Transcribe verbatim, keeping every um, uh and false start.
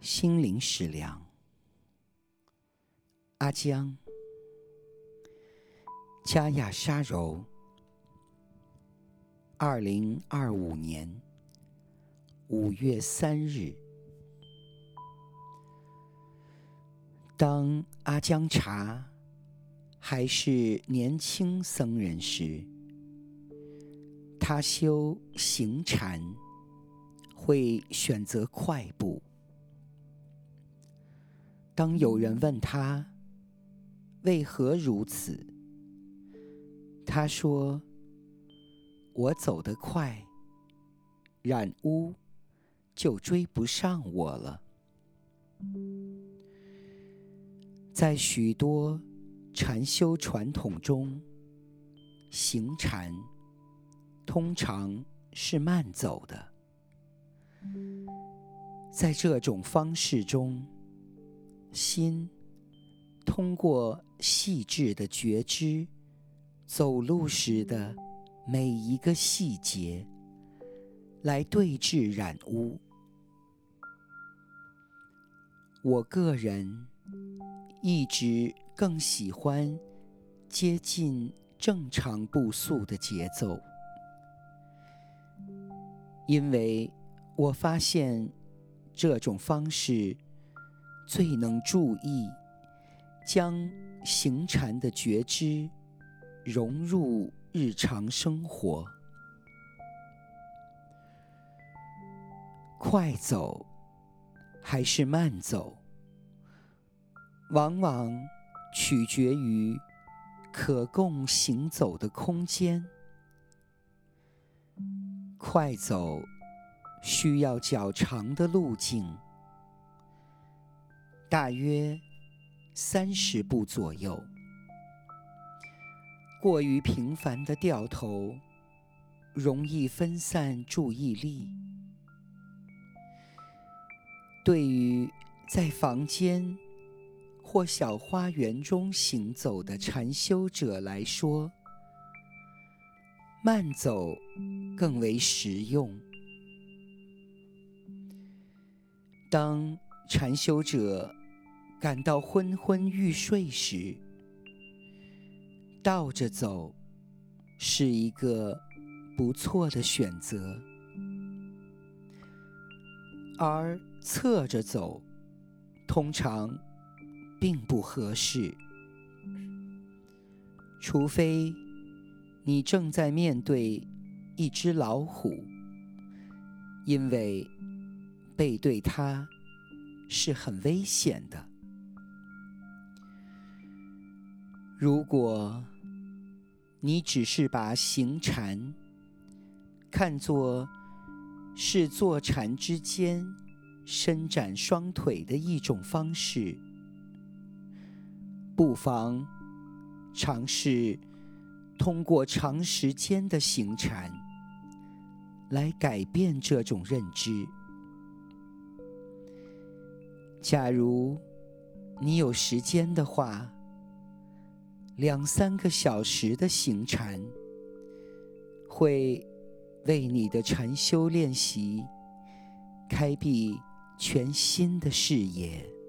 心灵食粮。阿江，加亚沙柔，二零二五年五月三日。当阿江查还是年轻僧人时，他修行禅会选择快步。当有人问他为何如此，他说：我走得快，染污就追不上我了。在许多禅修传统中，行禅通常是慢走的。在这种方式中，心通过细致的觉知走路时的每一个细节来对治染污。我个人一直更喜欢接近正常步速的节奏，因为我发现这种方式最能注意将行禅的觉知融入日常生活。快走还是慢走，往往取决于可供行走的空间。快走需要较长的路径，大约三十步左右。过于频繁的掉头容易分散注意力。对于在房间或小花园中行走的禅修者来说，慢走更为实用。当禅修者感到昏昏欲睡时，倒着走是一个不错的选择，而侧着走通常并不合适，除非你正在面对一只老虎，因为背对它是很危险的。如果你只是把行禅看作是坐禅之间伸展双腿的一种方式，不妨尝试通过长时间的行禅来改变这种认知。假如你有时间的话，两三个小时的行禅会为你的禅修练习开辟全新的视野。